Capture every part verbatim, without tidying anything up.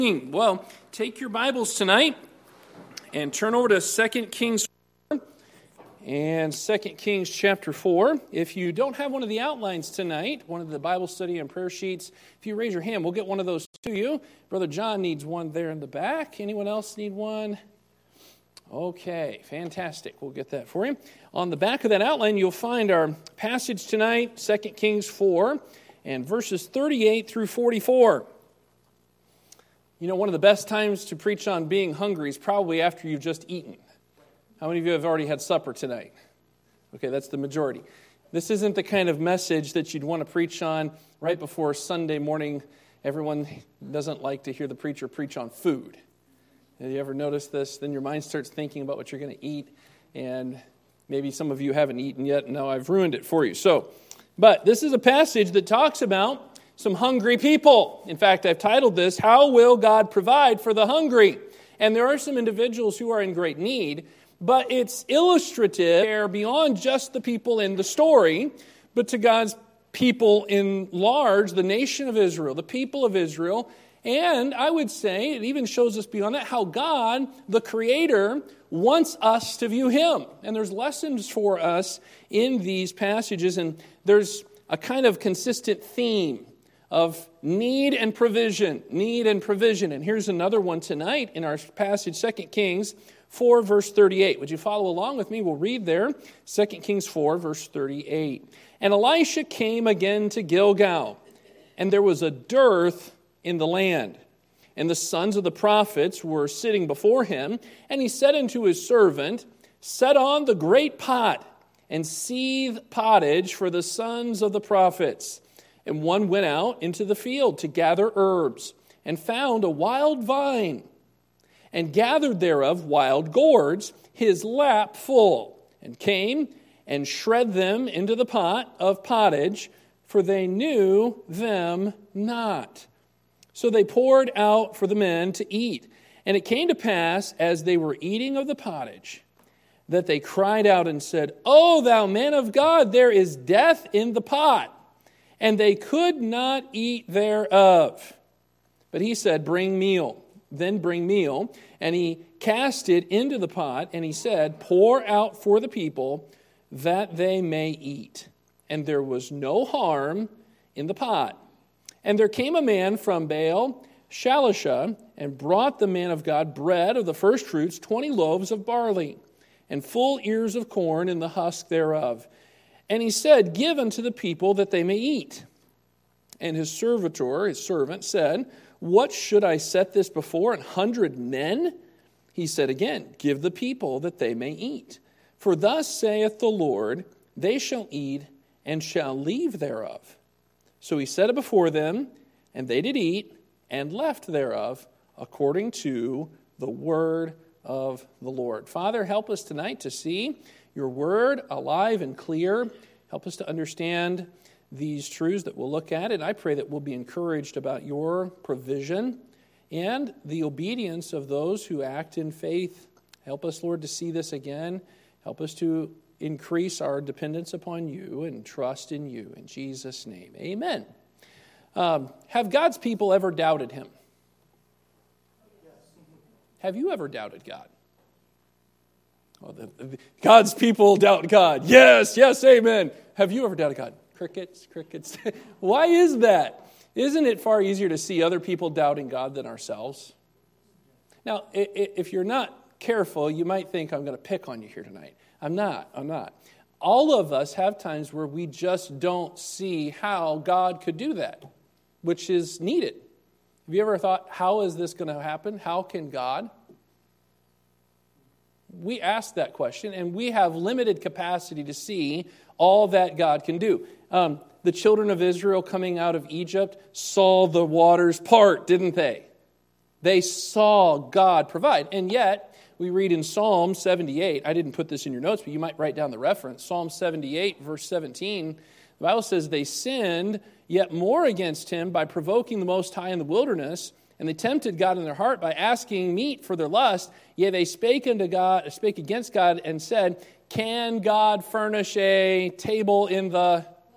Well, take your Bibles tonight and turn over to Second Kings four and Second Kings chapter four. If you don't have one of the outlines tonight, one of the Bible study and prayer sheets, if you raise your hand, we'll get one of those to you. Brother John needs one there in the back. Anyone else need one? Okay, fantastic. We'll get that for you. On the back of that outline, you'll find our passage tonight, Second Kings four, and verses thirty-eight through forty-four. You know, one of the best times to preach on being hungry is probably after you've just eaten. How many of you have already had supper tonight? Okay, that's the majority. This isn't the kind of message that you'd want to preach on right before Sunday morning. Everyone doesn't like to hear the preacher preach on food. Have you ever noticed this? Then your mind starts thinking about what you're going to eat, and maybe some of you haven't eaten yet, and now I've ruined it for you. So, but this is a passage that talks about some hungry people. In fact, I've titled this, How Will God Provide for the Hungry? And there are some individuals who are in great need, but it's illustrative there beyond just the people in the story, but to God's people in large, the nation of Israel, the people of Israel. And I would say it even shows us beyond that how God, the Creator, wants us to view Him. And there's lessons for us in these passages, and there's a kind of consistent theme of need and provision, need and provision. And here's another one tonight in our passage, Second Kings four, verse thirty-eight. Would you follow along with me? We'll read there, Second Kings four, verse thirty-eight. And Elisha came again to Gilgal, and there was a dearth in the land. And the sons of the prophets were sitting before him, and he said unto his servant, Set on the great pot, and seethe pottage for the sons of the prophets. And one went out into the field to gather herbs, and found a wild vine, and gathered thereof wild gourds, his lap full, and came and shred them into the pot of pottage, for they knew them not. So they poured out for the men to eat. And it came to pass, as they were eating of the pottage, that they cried out and said, O thou man of God, there is death in the pot. And they could not eat thereof. But he said, Bring meal. Then bring meal. And he cast it into the pot, and he said, Pour out for the people, that they may eat. And there was no harm in the pot. And there came a man from Baal Shalisha, and brought the man of God bread of the first fruits, twenty loaves of barley, and full ears of corn in the husk thereof. And he said, Give unto the people that they may eat. And his servitor, his servant, said, What should I set this before an hundred men? He said again, Give the people that they may eat. For thus saith the Lord, They shall eat and shall leave thereof. So he set it before them, and they did eat and left thereof, according to the word of the Lord. Father, help us tonight to see your word alive and clear. Help us to understand these truths that we'll look at. And I pray that we'll be encouraged about your provision and the obedience of those who act in faith. Help us, Lord, to see this again. Help us to increase our dependence upon you and trust in you. In Jesus' name, amen. Um, have God's people ever doubted him? Have you ever doubted God? Well, the, the, God's people doubt God. Yes, yes, amen. Have you ever doubted God? Crickets, crickets. Why is that? Isn't it far easier to see other people doubting God than ourselves? Now, if you're not careful, you might think I'm going to pick on you here tonight. I'm not. I'm not. All of us have times where we just don't see how God could do that, which is needed. Have you ever thought, how is this going to happen? How can God? We ask that question, and we have limited capacity to see all that God can do. Um, the children of Israel coming out of Egypt saw the waters part, didn't they? They saw God provide. And yet, we read in Psalm seventy-eight, I didn't put this in your notes, but you might write down the reference. Psalm seventy-eight, verse seventeen, the Bible says, They sinned yet more against him by provoking the Most High in the wilderness, and they tempted God in their heart by asking meat for their lust. Yea, they spake unto God, spake against God, and said, Can God furnish a table in the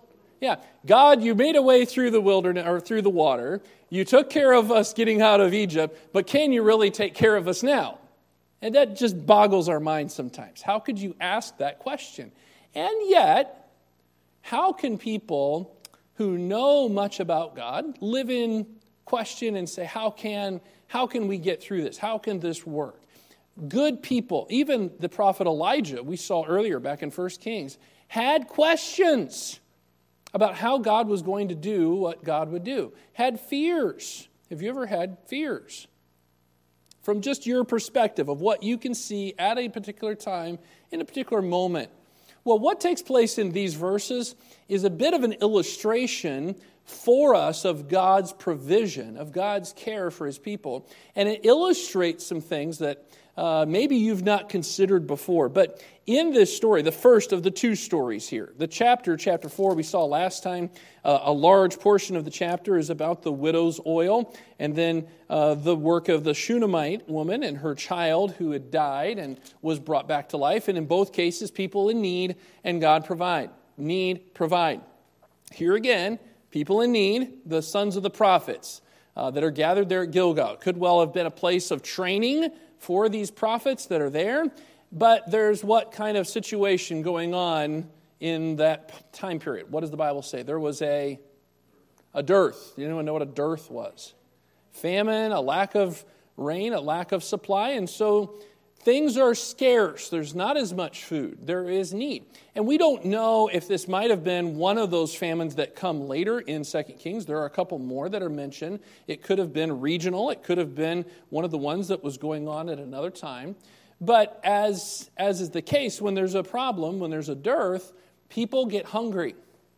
Yeah, God, you made a way through the wilderness or through the water. You took care of us getting out of Egypt, but can you really take care of us now? And that just boggles our minds sometimes. How could you ask that question? And yet, how can people who know much about God live in question and say, how can, how can we get through this? How can this work? Good people, even the prophet Elijah, we saw earlier back in First Kings, had questions about how God was going to do what God would do. Had fears. Have you ever had fears? From just your perspective of what you can see at a particular time, in a particular moment. Well, what takes place in these verses is a bit of an illustration for us of God's provision, of God's care for His people. And it illustrates some things that uh, maybe you've not considered before. But in this story, the first of the two stories here, the chapter, chapter four we saw last time, uh, a large portion of the chapter is about the widow's oil, and then uh, the work of the Shunammite woman and her child who had died and was brought back to life. And in both cases, people in need and God provide. Need, provide. Here again, people in need, the sons of the prophets uh, that are gathered there at Gilgal. It could well have been a place of training for these prophets that are there, but there's what kind of situation going on in that time period? What does the Bible say? There was a, a dearth. Does anyone know what a dearth was? Famine, a lack of rain, a lack of supply, and so things are scarce. There's not as much food. There is need. And we don't know if this might have been one of those famines that come later in Second Kings. There are a couple more that are mentioned. It could have been regional. It could have been one of the ones that was going on at another time. But as, as is the case, when there's a problem, when there's a dearth, people get hungry.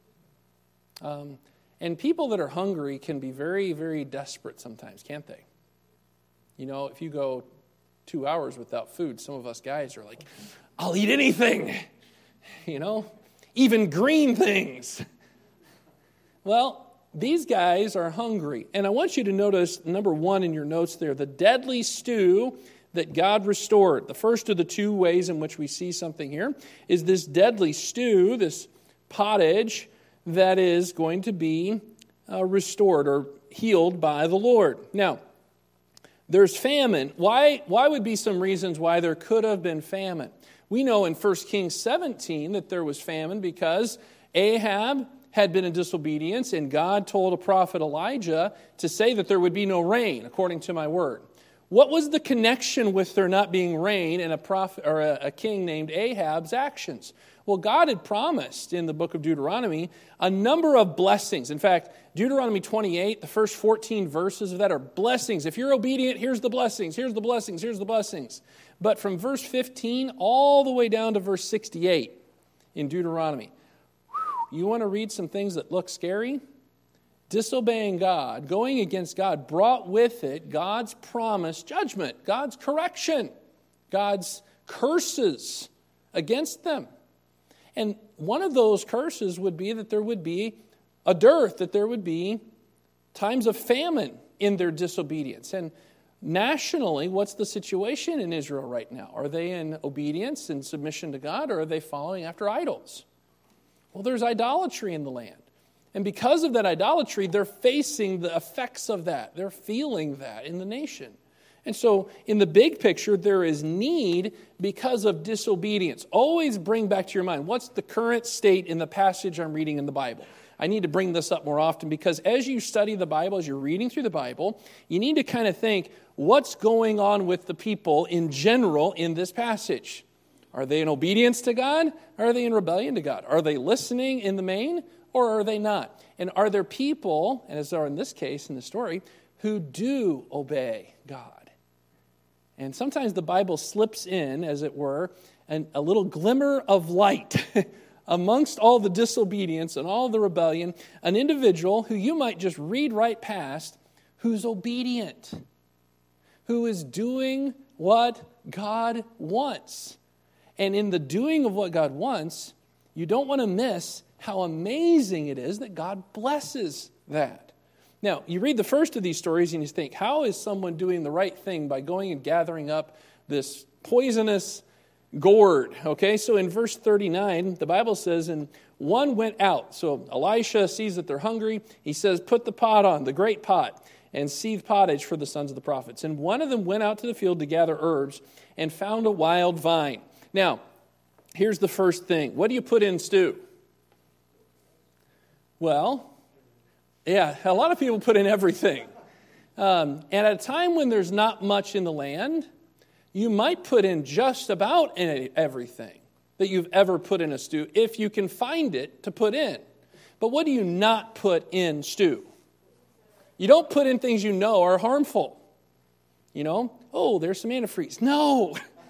Um, and people that are hungry can be very, very desperate sometimes, can't they? You know, if you go two hours without food, some of us guys are like, I'll eat anything, you know, even green things. Well, these guys are hungry. And I want you to notice, number one in your notes there, the deadly stew that God restored. The first of the two ways in which we see something here is this deadly stew, this pottage that is going to be uh, restored or healed by the Lord. Now, there's famine. Why, why would be some reasons why there could have been famine? We know in First Kings seventeen that there was famine because Ahab had been in disobedience, and God told a prophet Elijah to say that there would be no rain, according to my word. What was the connection with there not being rain and a prophet or a, a king named Ahab's actions? Well, God had promised in the book of Deuteronomy a number of blessings. In fact, Deuteronomy twenty-eight, the first fourteen verses of that are blessings. If you're obedient, here's the blessings, here's the blessings, here's the blessings. But from verse fifteen all the way down to verse sixty-eight in Deuteronomy, you want to read some things that look scary? Disobeying God, going against God, brought with it God's promised judgment, God's correction, God's curses against them. And one of those curses would be that there would be a dearth, that there would be times of famine in their disobedience. And nationally, what's the situation in Israel right now? Are they in obedience and submission to God, or are they following after idols? Well, there's idolatry in the land. And because of that idolatry, they're facing the effects of that. They're feeling that in the nation. And so in the big picture, there is need because of disobedience. Always bring back to your mind, what's the current state in the passage I'm reading in the Bible? I need to bring this up more often because as you study the Bible, as you're reading through the Bible, you need to kind of think, what's going on with the people in general in this passage? Are they in obedience to God? Or are they in rebellion to God? Are they listening in the main? Or are they not? And are there people, as there are in this case, in the story, who do obey God? And sometimes the Bible slips in, as it were, an, a little glimmer of light amongst all the disobedience and all the rebellion, an individual who you might just read right past, who's obedient, who is doing what God wants. And in the doing of what God wants, you don't want to miss how amazing it is that God blesses that. Now, you read the first of these stories and you think, how is someone doing the right thing by going and gathering up this poisonous gourd. Okay, so in verse thirty-nine, the Bible says, and one went out. So Elisha sees that they're hungry. He says, put the pot on, the great pot, and seethe pottage for the sons of the prophets. And one of them went out to the field to gather herbs and found a wild vine. Now, here's the first thing. What do you put in stew? Well, yeah, a lot of people put in everything. Um, and at a time when there's not much in the land, you might put in just about everything that you've ever put in a stew, if you can find it to put in. But what do you not put in stew? You don't put in things you know are harmful. You know, oh, there's some antifreeze. No.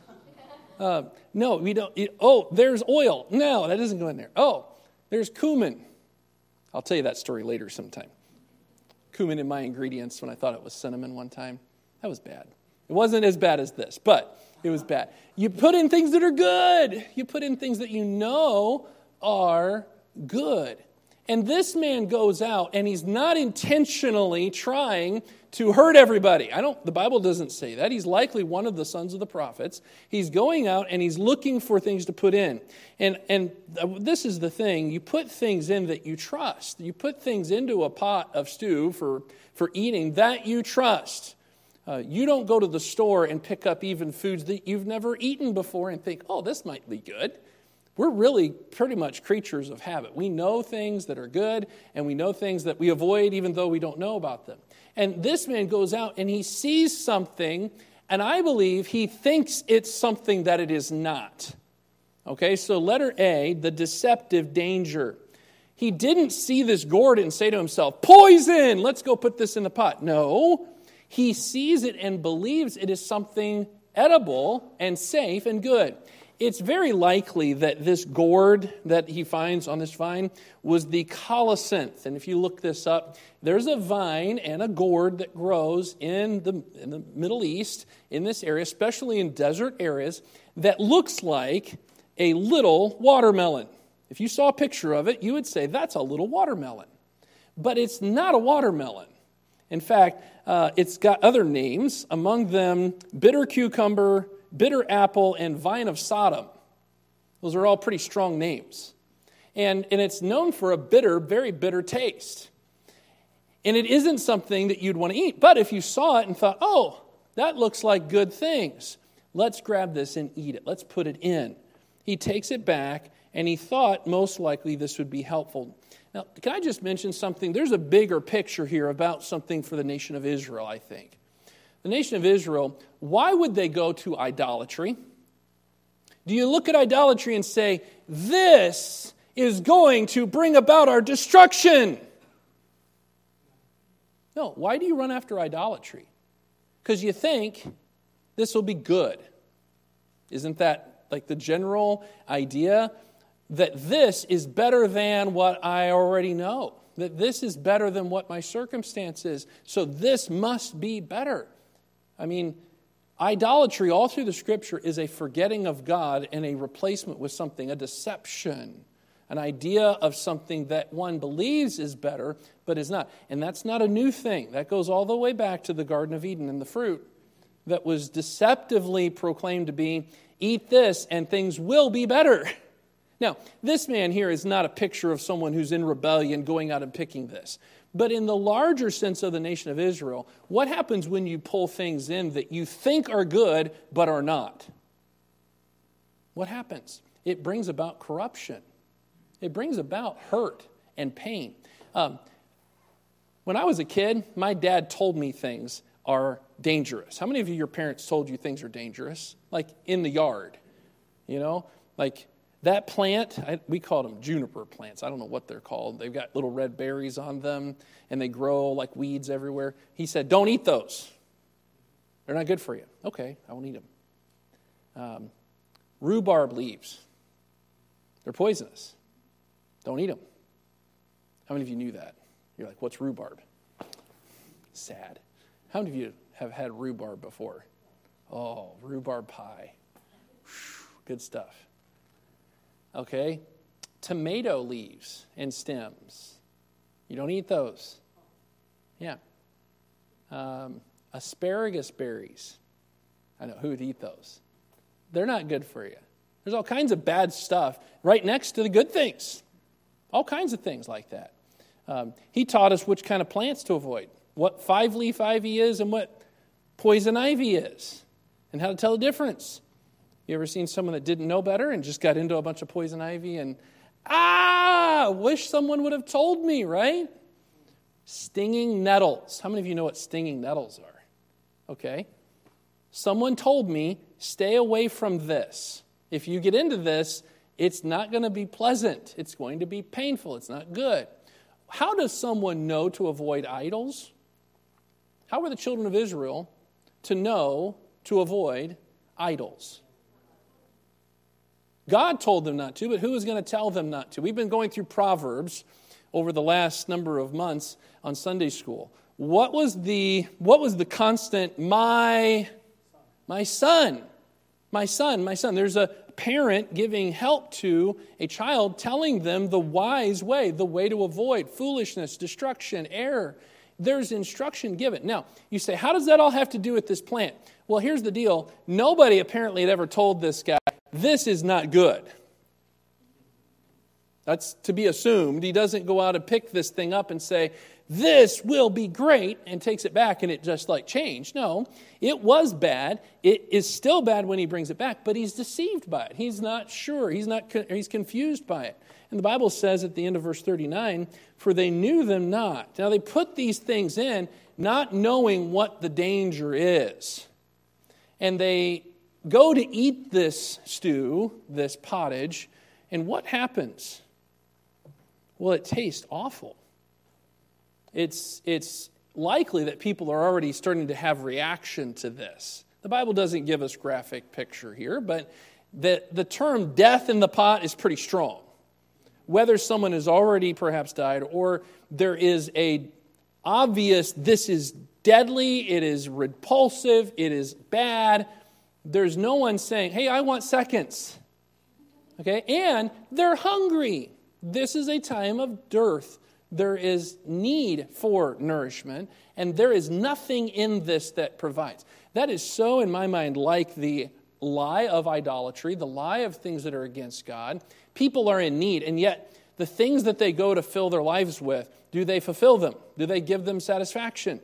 uh, no, we don't. It, oh, there's oil. No, that doesn't go in there. Oh, there's cumin. I'll tell you that story later sometime. Cumin in my ingredients when I thought it was cinnamon one time. That was bad. It wasn't as bad as this, but it was bad. You put in things that are good. You put in things that you know are good. And this man goes out and he's not intentionally trying to hurt everybody. I don't, the Bible doesn't say that. He's likely one of the sons of the prophets. He's going out and he's looking for things to put in. And, and this is the thing. You put things in that you trust. You put things into a pot of stew for, for eating that you trust. Uh, you don't go to the store and pick up even foods that you've never eaten before and think, oh, this might be good. We're really pretty much creatures of habit. We know things that are good, and we know things that we avoid even though we don't know about them. And this man goes out and he sees something, and I believe he thinks it's something that it is not. Okay, so letter A, the deceptive danger. He didn't see this gourd and say to himself, poison, let's go put this in the pot. No, he sees it and believes it is something edible and safe and good. It's very likely that this gourd that he finds on this vine was the colocynth. And if you look this up, there's a vine and a gourd that grows in the, in the Middle East, in this area, especially in desert areas, that looks like a little watermelon. If you saw a picture of it, you would say, that's a little watermelon. But it's not a watermelon. In fact, uh, it's got other names, among them bitter cucumber, bitter apple, and vine of Sodom. Those are all pretty strong names. And, and it's known for a bitter, very bitter taste. And it isn't something that you'd want to eat. But if you saw it and thought, oh, that looks like good things, let's grab this and eat it. Let's put it in. He takes it back, and he thought most likely this would be helpful. Now, can I just mention something? There's a bigger picture here about something for the nation of Israel, I think. The nation of Israel, why would they go to idolatry? Do you look at idolatry and say, this is going to bring about our destruction? No, why do you run after idolatry? Because you think this will be good. Isn't that like the general idea? That this is better than what I already know. That this is better than what my circumstance is. So this must be better. I mean, idolatry all through the Scripture is a forgetting of God and a replacement with something, a deception, an idea of something that one believes is better, but is not. And that's not a new thing. That goes all the way back to the Garden of Eden and the fruit that was deceptively proclaimed to be, eat this and things will be better. Now, this man here is not a picture of someone who's in rebellion going out and picking this. But in the larger sense of the nation of Israel, what happens when you pull things in that you think are good but are not? What happens? It brings about corruption. It brings about hurt and pain. Um, when I was a kid, my dad told me things are dangerous. How many of you, your parents told you things are dangerous? Like in the yard, you know? Like that plant, I, we called them juniper plants. I don't know what they're called. They've got little red berries on them, and they grow like weeds everywhere. He said, don't eat those. They're not good for you. Okay, I won't eat them. Um, rhubarb leaves. They're poisonous. Don't eat them. How many of you knew that? You're like, what's rhubarb? Sad. How many of you have had rhubarb before? Oh, rhubarb pie. Good stuff. Okay, tomato leaves and stems. You don't eat those. Yeah. Um, asparagus berries. I know, who would eat those? They're not good for you. There's all kinds of bad stuff right next to the good things. All kinds of things like that. Um, he taught us which kind of plants to avoid, what five-leaf ivy is and what poison ivy is, and how to tell the difference. You ever seen someone that didn't know better and just got into a bunch of poison ivy and, ah, wish someone would have told me, right? Stinging nettles. How many of you know what stinging nettles are? Okay. Someone told me, stay away from this. If you get into this, it's not going to be pleasant. It's going to be painful. It's not good. How does someone know to avoid idols? How were the children of Israel to know to avoid idols? God told them not to, but who is going to tell them not to? We've been going through Proverbs over the last number of months on Sunday school. What was the what was the constant? My, my son, my son, my son. There's a parent giving help to a child, telling them the wise way, the way to avoid foolishness, destruction, error. There's instruction given. Now, you say, how does that all have to do with this plant? Well, here's the deal. Nobody apparently had ever told this guy, this is not good. That's to be assumed. He doesn't go out and pick this thing up and say, this will be great, and takes it back and it just like changed. No, it was bad. It is still bad when he brings it back, but he's deceived by it. He's not sure. He's not. He's confused by it. And the Bible says at the end of verse thirty-nine, for they knew them not. Now they put these things in not knowing what the danger is. And they go to eat this stew, this pottage, and what happens? Well, it tastes awful. It's, it's likely that people are already starting to have reaction to this. The Bible doesn't give us graphic picture here, but the, the term death in the pot is pretty strong. Whether someone has already perhaps died or there is a obvious, this is deadly, it is repulsive, it is bad, there's no one saying, hey, I want seconds. Okay, and they're hungry. This is a time of dearth. There is need for nourishment, and there is nothing in this that provides. That is so, in my mind, like the lie of idolatry, the lie of things that are against God. People are in need, and yet the things that they go to fill their lives with, do they fulfill them? Do they give them satisfaction?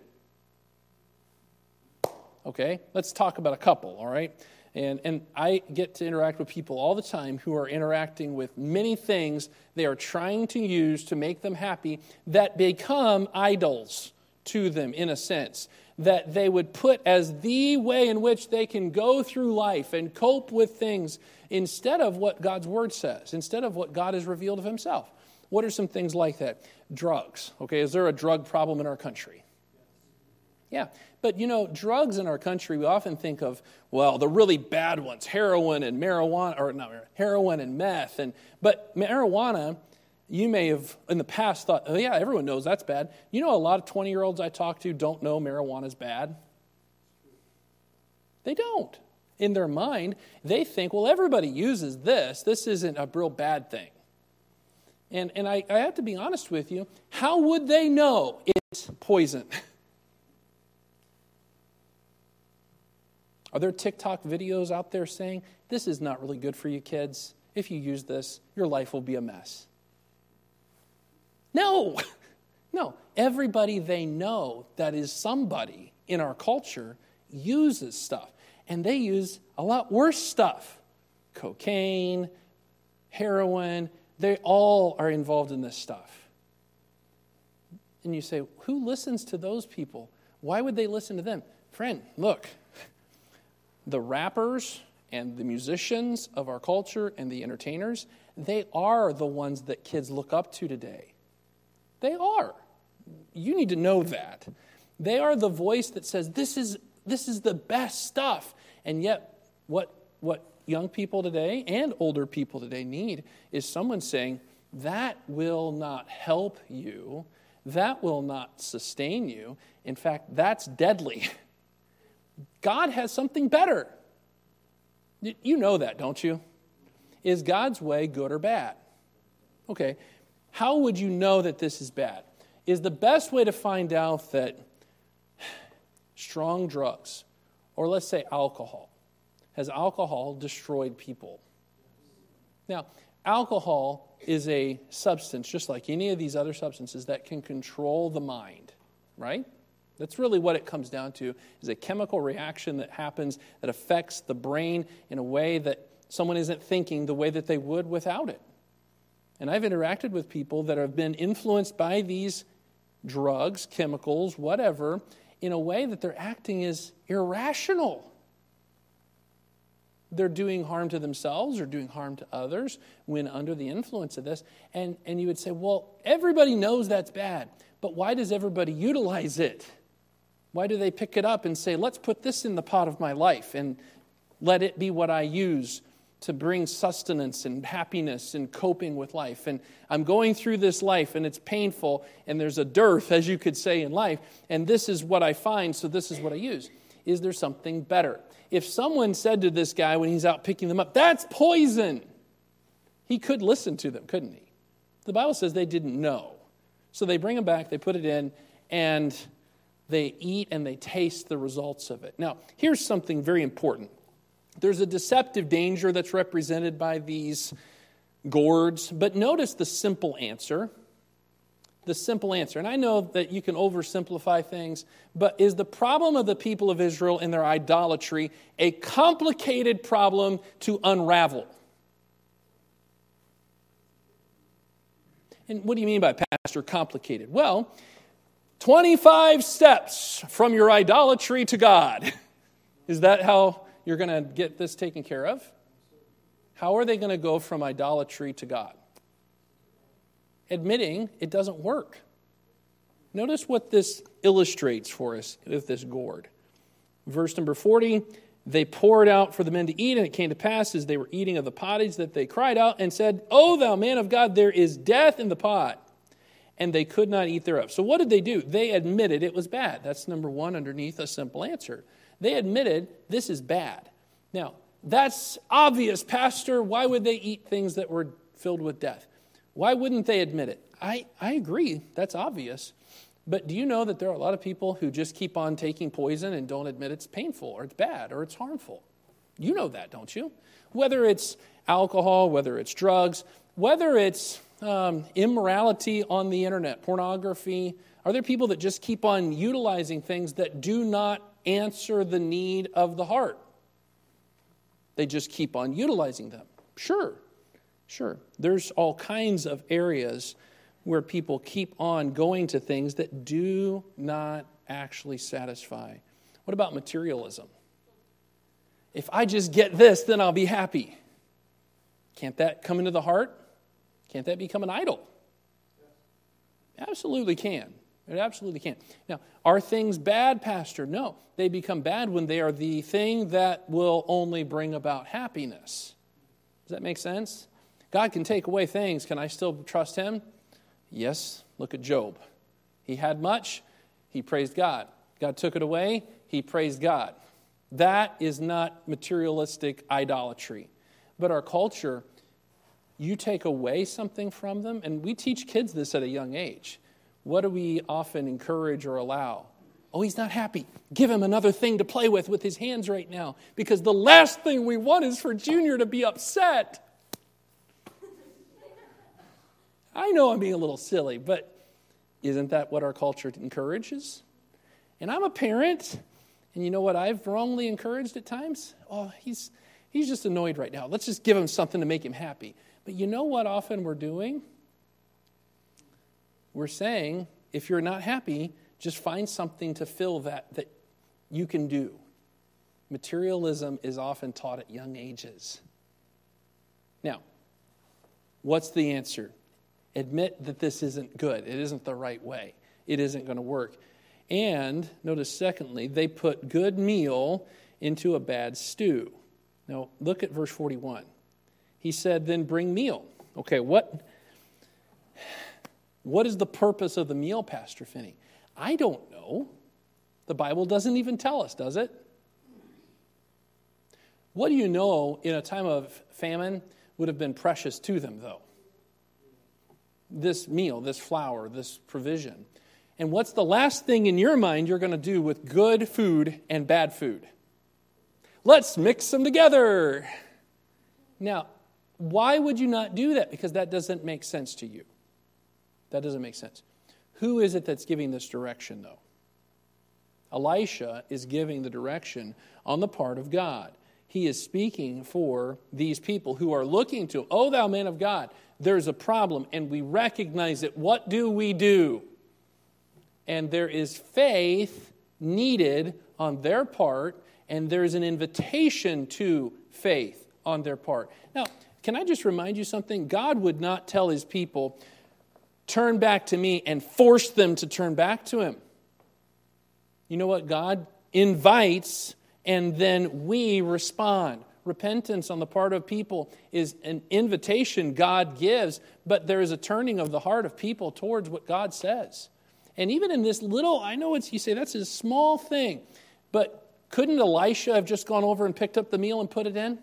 Okay, let's talk about a couple, all right? And and I get to interact with people all the time who are interacting with many things they are trying to use to make them happy that become idols to them in a sense, that they would put as the way in which they can go through life and cope with things instead of what God's Word says, instead of what God has revealed of Himself. What are some things like that? Drugs. Okay, is there a drug problem in our country? Yeah, but you know, drugs in our country, we often think of, well, the really bad ones, heroin and marijuana, or not heroin and meth. And but marijuana, you may have in the past thought, oh yeah, everyone knows that's bad. You know, a lot of twenty-year-olds I talk to don't know marijuana's bad. They don't. In their mind, they think, well, everybody uses this. This isn't a real bad thing. And and I, I have to be honest with you, how would they know it's poison? Are there TikTok videos out there saying, this is not really good for you kids. If you use this, your life will be a mess? No. No. Everybody they know that is somebody in our culture uses stuff. And they use a lot worse stuff. Cocaine, heroin, they all are involved in this stuff. And you say, who listens to those people? Why would they listen to them? Friend, look. The rappers and the musicians of our culture and the entertainers, they are the ones that kids look up to today. They are. You need to know that. They are the voice that says, this is this is the best stuff. And yet, what what young people today and older people today need is someone saying, that will not help you. That will not sustain you. In fact, that's deadly. God has something better. You know that, don't you? Is God's way good or bad? Okay, how would you know that this is bad? Is the best way to find out that strong drugs, or let's say alcohol, has alcohol destroyed people? Now, alcohol is a substance, just like any of these other substances, that can control the mind, right? That's really what it comes down to, is a chemical reaction that happens that affects the brain in a way that someone isn't thinking the way that they would without it. And I've interacted with people that have been influenced by these drugs, chemicals, whatever, in a way that their acting is irrational. They're doing harm to themselves or doing harm to others when under the influence of this. And, and you would say, well, everybody knows that's bad, but why does everybody utilize it? Why do they pick it up and say, let's put this in the pot of my life and let it be what I use to bring sustenance and happiness and coping with life? And I'm going through this life and it's painful and there's a dearth, as you could say, in life, and this is what I find, so this is what I use. Is there something better? If someone said to this guy when he's out picking them up, that's poison, he could listen to them, couldn't he? The Bible says they didn't know. So they bring him back, they put it in, and they eat and they taste the results of it. Now, here's something very important. There's a deceptive danger that's represented by these gourds, but notice the simple answer. The simple answer. And I know that you can oversimplify things, but is the problem of the people of Israel in their idolatry a complicated problem to unravel? And what do you mean by, Pastor, complicated? Well, twenty-five steps from your idolatry to God. Is that how you're going to get this taken care of? How are they going to go from idolatry to God? Admitting it doesn't work. Notice what this illustrates for us with this gourd. Verse number forty, they poured out for the men to eat, and it came to pass as they were eating of the pottage that they cried out and said, O thou man of God, there is death in the pot. And they could not eat thereof. So what did they do? They admitted it was bad. That's number one underneath a simple answer. They admitted this is bad. Now, that's obvious, Pastor. Why would they eat things that were filled with death? Why wouldn't they admit it? I, I agree. That's obvious. But do you know that there are a lot of people who just keep on taking poison and don't admit it's painful or it's bad or it's harmful? You know that, don't you? Whether it's alcohol, whether it's drugs, whether it's um, immorality on the internet, pornography, are there people that just keep on utilizing things that do not answer the need of the heart? They just keep on utilizing them. Sure. Sure, there's all kinds of areas where people keep on going to things that do not actually satisfy. What about materialism? If I just get this, then I'll be happy. Can't that come into the heart? Can't that become an idol? Absolutely can. It absolutely can. Now, are things bad, Pastor? No, they become bad when they are the thing that will only bring about happiness. Does that make sense? God can take away things. Can I still trust Him? Yes. Look at Job. He had much. He praised God. God took it away. He praised God. That is not materialistic idolatry. But our culture, you take away something from them, and we teach kids this at a young age. What do we often encourage or allow? Oh, he's not happy. Give him another thing to play with with his hands right now, because the last thing we want is for Junior to be upset. I know I'm being a little silly, but isn't that what our culture encourages? And I'm a parent, and you know what I've wrongly encouraged at times? Oh, he's he's just annoyed right now. Let's just give him something to make him happy. But you know what often we're doing? We're saying, if you're not happy, just find something to fill that that you can do. Materialism is often taught at young ages. Now, what's the answer? Admit that this isn't good. It isn't the right way. It isn't going to work. And notice, secondly, they put good meal into a bad stew. Now, look at verse forty-one. He said, then bring meal. Okay, what, what is the purpose of the meal, Pastor Finney? I don't know. The Bible doesn't even tell us, does it? What do you know in a time of famine would have been precious to them, though? This meal, this flour, this provision. And what's the last thing in your mind you're going to do with good food and bad food? Let's mix them together. Now, Why would you not do that? Because that doesn't make sense to you. That doesn't make sense. Who is it that's giving this direction, though? Elisha is giving the direction on the part of God. He is speaking for these people who are looking to, oh, thou man of God, there's a problem, and we recognize it. What do we do? And there is faith needed on their part, and there's an invitation to faith on their part. Now, can I just remind you something? God would not tell his people, turn back to me, and force them to turn back to him. You know what? God invites, and then we respond. Repentance on the part of people is an invitation God gives, but there is a turning of the heart of people towards what God says. And even in this little, I know it's, you say that's a small thing, but couldn't Elisha have just gone over and picked up the meal and put it in?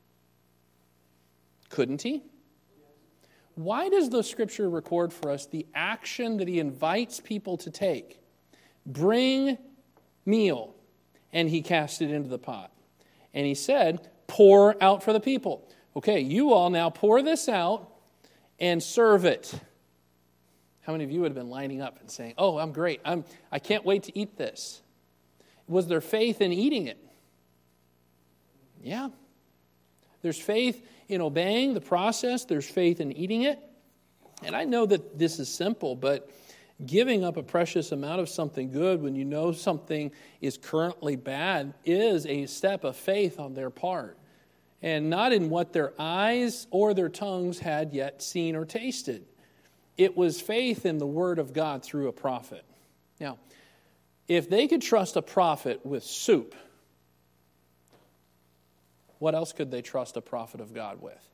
Couldn't he? Why does the scripture record for us the action that he invites people to take? Bring meal, and he cast it into the pot. And he said, pour out for the people. Okay, you all now pour this out and serve it. How many of you would have been lining up and saying, oh, I'm great. I'm, I can't wait to eat this. Was there faith in eating it? Yeah. There's faith in obeying the process. There's faith in eating it. And I know that this is simple, but giving up a precious amount of something good when you know something is currently bad is a step of faith on their part. And not in what their eyes or their tongues had yet seen or tasted. It was faith in the word of God through a prophet. Now, if they could trust a prophet with soup, what else could they trust a prophet of God with?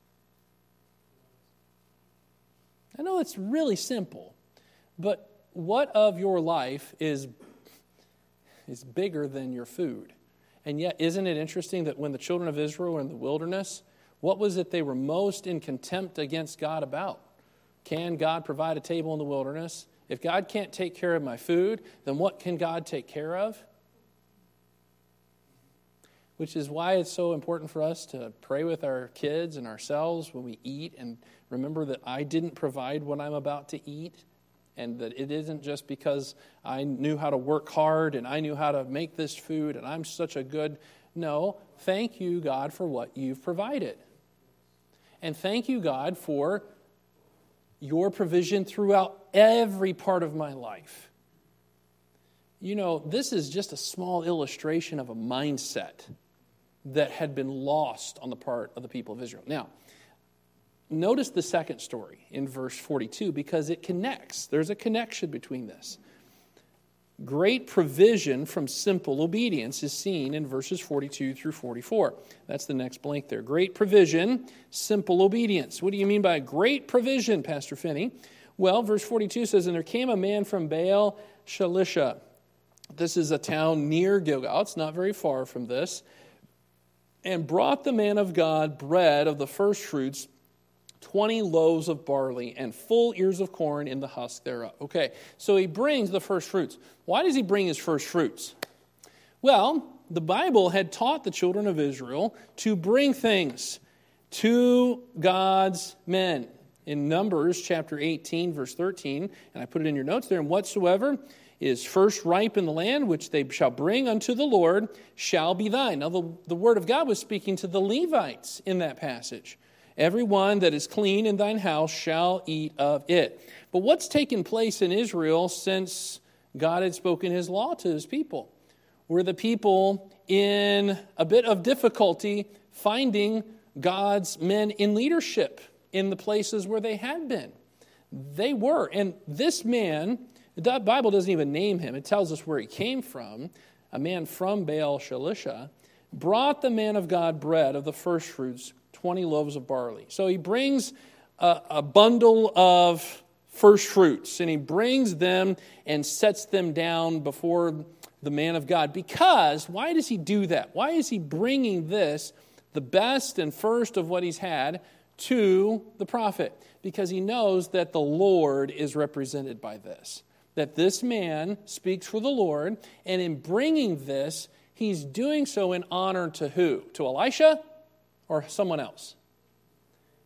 I know it's really simple, but what of your life is, is bigger than your food? And yet, isn't it interesting that when the children of Israel were in the wilderness, what was it they were most in contempt against God about? Can God provide a table in the wilderness? If God can't take care of my food, then what can God take care of? Which is why it's so important for us to pray with our kids and ourselves when we eat and remember that I didn't provide what I'm about to eat, and that it isn't just because I knew how to work hard and I knew how to make this food and I'm such a good... No, thank you, God, for what you've provided. And thank you, God, for your provision throughout every part of my life. You know, this is just a small illustration of a mindset that had been lost on the part of the people of Israel. Now, notice the second story in verse forty-two because it connects. There's a connection between this. Great provision from simple obedience is seen in verses forty-two through forty-four. That's the next blank there. Great provision, simple obedience. What do you mean by great provision, Pastor Finney? Well, verse forty-two says, and there came a man from Baal Shalisha. This is a town near Gilgal. It's not very far from this. And brought the man of God bread of the first fruits, twenty loaves of barley, and full ears of corn in the husk thereof. Okay, so he brings the first fruits. Why does he bring his first fruits? Well, the Bible had taught the children of Israel to bring things to God's men. In Numbers chapter eighteen, verse thirteen, and I put it in your notes there, and whatsoever is first ripe in the land, which they shall bring unto the Lord, shall be thine. Now, the, the word of God was speaking to the Levites in that passage. Every one that is clean in thine house shall eat of it. But what's taken place in Israel since God had spoken his law to his people? Were the people in a bit of difficulty finding God's men in leadership in the places where they had been? They were. And this man, the Bible doesn't even name him. It tells us where he came from. A man from Baal Shalisha brought the man of God bread of the first fruits, twenty loaves of barley. So he brings a, a bundle of first fruits, and he brings them and sets them down before the man of God. Because, why does he do that? Why is he bringing this, the best and first of what he's had, to the prophet? Because he knows that the Lord is represented by this. That this man speaks for the Lord, and in bringing this, he's doing so in honor to who? To Elisha or someone else?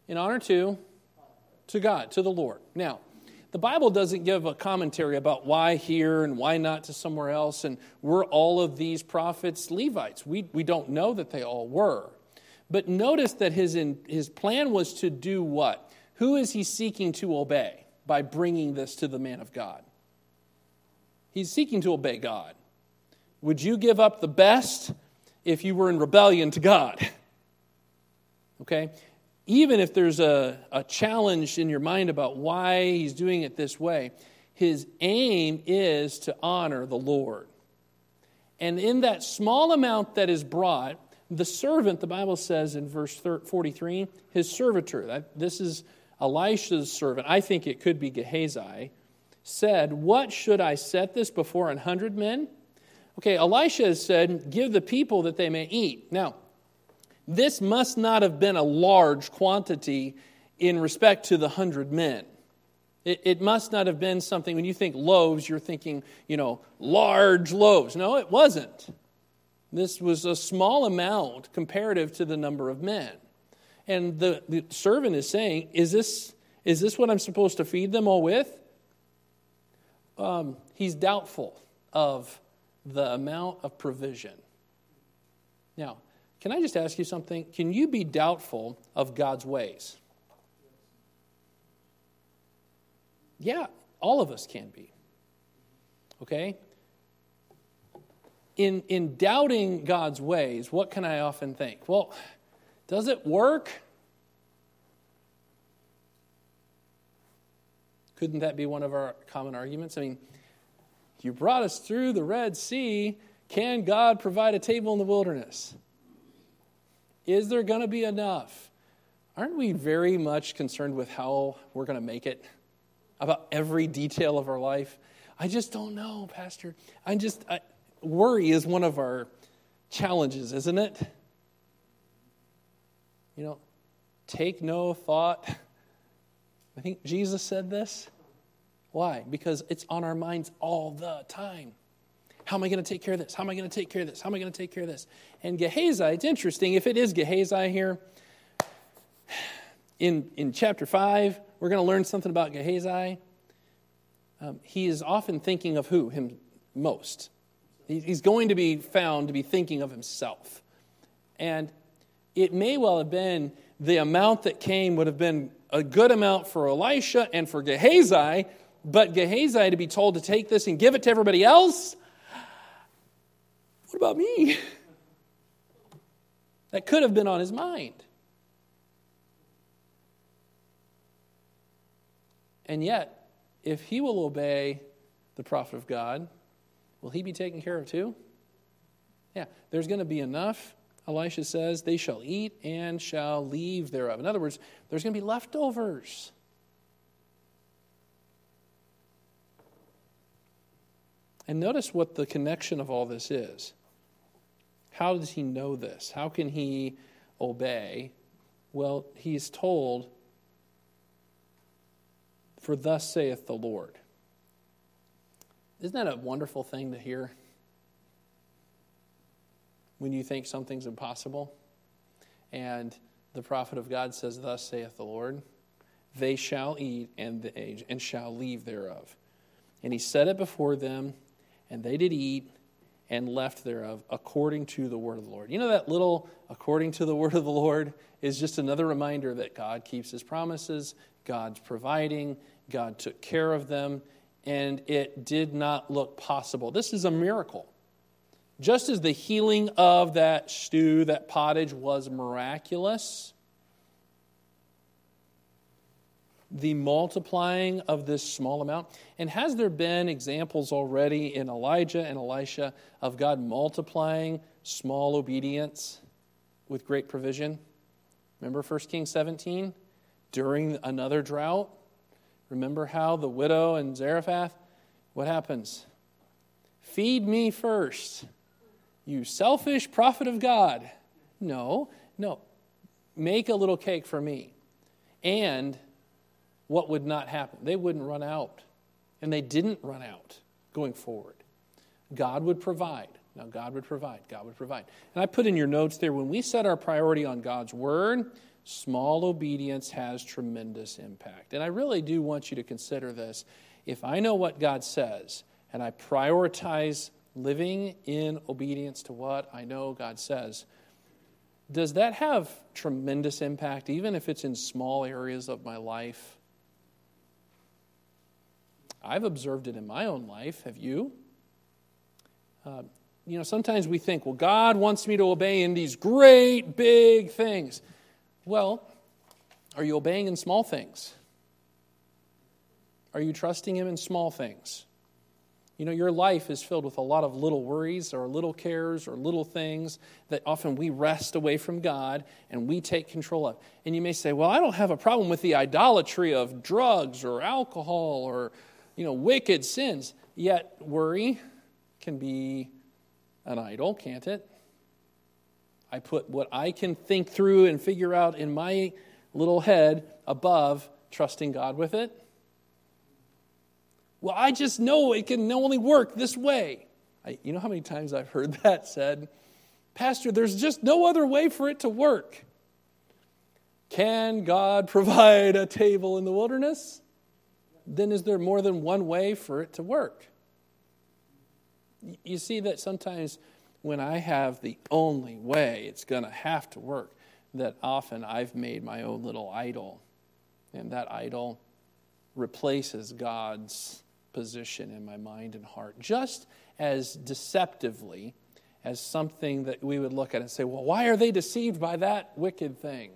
In honor to? To God, to the Lord. Now, the Bible doesn't give a commentary about why here and why not to somewhere else, and were all of these prophets Levites? We, we don't know that they all were. But notice that his, in, his plan was to do what? Who is he seeking to obey by bringing this to the man of God? He's seeking to obey God. Would you give up the best if you were in rebellion to God? Okay? Even if there's a, a challenge in your mind about why he's doing it this way, his aim is to honor the Lord. And in that small amount that is brought, the servant, the Bible says in verse forty-three, his servitor, that, this is Elisha's servant, I think it could be Gehazi, said, "What should I set this before an hundred men?" Okay, Elisha has said, "Give the people that they may eat." Now, this must not have been a large quantity in respect to the hundred men. It, it must not have been something, when you think loaves, you're thinking, you know, large loaves. No, it wasn't. This was a small amount comparative to the number of men. And the, the servant is saying, is this, is this what I'm supposed to feed them all with? Um, he's doubtful of the amount of provision. Now, can I just ask you something? Can you be doubtful of God's ways? Yeah, all of us can be. Okay? In, in doubting God's ways, what can I often think? Well, does it work? Couldn't that be one of our common arguments? I mean, you brought us through the Red Sea. Can God provide a table in the wilderness? Is there going to be enough? Aren't we very much concerned with how we're going to make it? About every detail of our life? I just don't know, Pastor. I just, I, worry is one of our challenges, isn't it? You know, take no thought. I think Jesus said this. Why? Because it's on our minds all the time. How am I going to take care of this? How am I going to take care of this? How am I going to take care of this? And Gehazi, it's interesting, if it is Gehazi here, in, in chapter five, we're going to learn something about Gehazi. Um, he is often thinking of who? Him most. He, he's going to be found to be thinking of himself. And it may well have been the amount that came would have been a good amount for Elisha and for Gehazi, but Gehazi to be told to take this and give it to everybody else? What about me? That could have been on his mind. And yet, if he will obey the prophet of God, will he be taken care of too? Yeah, there's going to be enough. Elisha says, they shall eat and shall leave thereof. In other words, there's going to be leftovers. And notice what the connection of all this is. How does he know this? How can he obey? Well, he's told, for thus saith the Lord. Isn't that a wonderful thing to hear? When you think something's impossible, and the prophet of God says, thus saith the Lord, they shall eat and, the, and shall leave thereof. And he set it before them, and they did eat and left thereof according to the word of the Lord. You know that little according to the word of the Lord is just another reminder that God keeps his promises, God's providing, God took care of them, and it did not look possible. This is a miracle. Just as the healing of that stew, that pottage was miraculous, the multiplying of this small amount. And has there been examples already in Elijah and Elisha of God multiplying small obedience with great provision? Remember First Kings seventeen? During another drought? Remember how the widow and Zarephath? What happens? Feed me first, you selfish prophet of God. No, no. Make a little cake for me. And what would not happen? They wouldn't run out. And they didn't run out going forward. God would provide. Now, God would provide. God would provide. And I put in your notes there, when we set our priority on God's word, Small obedience has tremendous impact. And I really do want you to consider this. If I know what God says, and I prioritize living in obedience to what I know God says, does that have tremendous impact, even if it's in small areas of my life? I've observed it in my own life. Have you? Uh, you know, sometimes we think, well, God wants me to obey in these great, big things. Well, are you obeying in small things? Are you trusting Him in small things? You know, your life is filled with a lot of little worries or little cares or little things that often we wrest away from God and we take control of. And you may say, well, I don't have a problem with the idolatry of drugs or alcohol or, you know, wicked sins. Yet worry can be an idol, can't it? I put what I can think through and figure out in my little head above trusting God with it. Well, I just know it can only work this way. I, you know how many times I've heard that said? Pastor, there's just no other way for it to work. Can God provide a table in the wilderness? Then is there more than one way for it to work? You see that sometimes when I have the only way it's going to have to work, that often I've made my own little idol. And that idol replaces God's position in my mind and heart, just as deceptively as something that we would look at and say, well, why are they deceived by that wicked thing?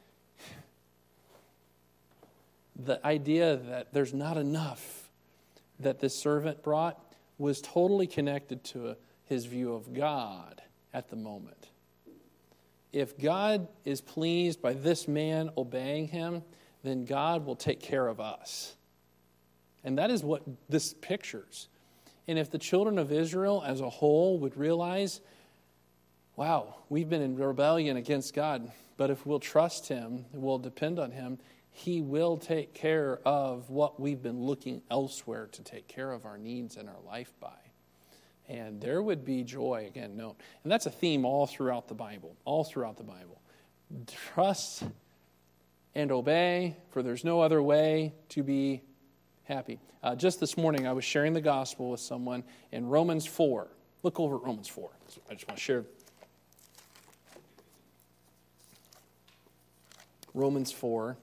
The idea that there's not enough that this servant brought was totally connected to his view of God at the moment. If God is pleased by this man obeying him, then God will take care of us. And that is what this pictures. And if the children of Israel as a whole would realize, wow, we've been in rebellion against God, but if we'll trust Him, we'll depend on Him, He will take care of what we've been looking elsewhere to take care of our needs and our life by. And there would be joy, again, note. And that's a theme all throughout the Bible, all throughout the Bible. Trust and obey, for there's no other way to be happy. Uh, just this morning, I was sharing the gospel with someone in Romans four. Look over at Romans four. I just want to share. Romans four.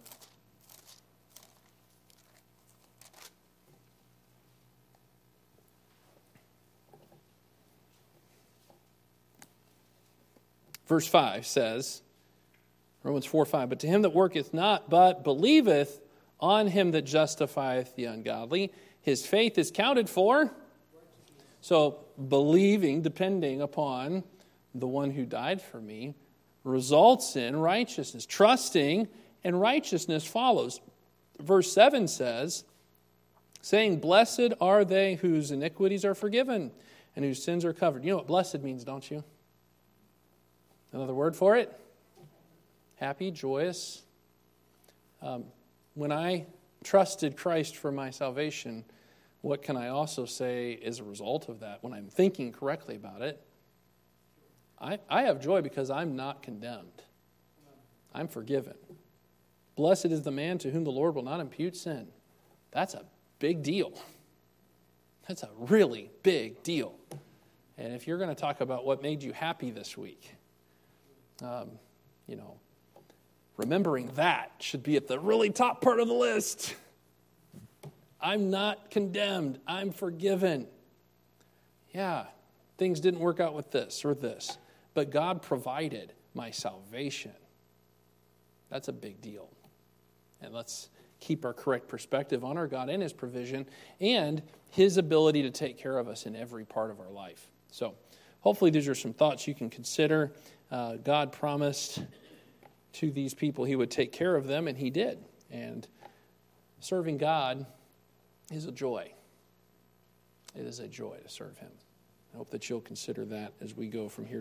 Verse five says, Romans four five, but to him that worketh not, but believeth on him that justifieth the ungodly, his faith is counted for. So believing, depending upon the one who died for me, results in righteousness. Trusting and righteousness follows. Verse seven says, saying, blessed are they whose iniquities are forgiven and whose sins are covered. You know what blessed means, don't you? Another word for it? Happy, joyous. Um, when I trusted Christ for my salvation, what can I also say as a result of that when I'm thinking correctly about it? I, I have joy because I'm not condemned. I'm forgiven. Blessed is the man to whom the Lord will not impute sin. That's a big deal. That's a really big deal. And if you're going to talk about what made you happy this week, um, you know, remembering that should be at the really top part of the list. I'm not condemned. I'm forgiven. Yeah, things didn't work out with this or this, but God provided my salvation. That's a big deal. And let's keep our correct perspective on our God and His provision and His ability to take care of us in every part of our life. So hopefully these are some thoughts you can consider. Uh, God promised to these people He would take care of them, and He did. And serving God is a joy. It is a joy to serve Him. I hope that you'll consider that as we go from here.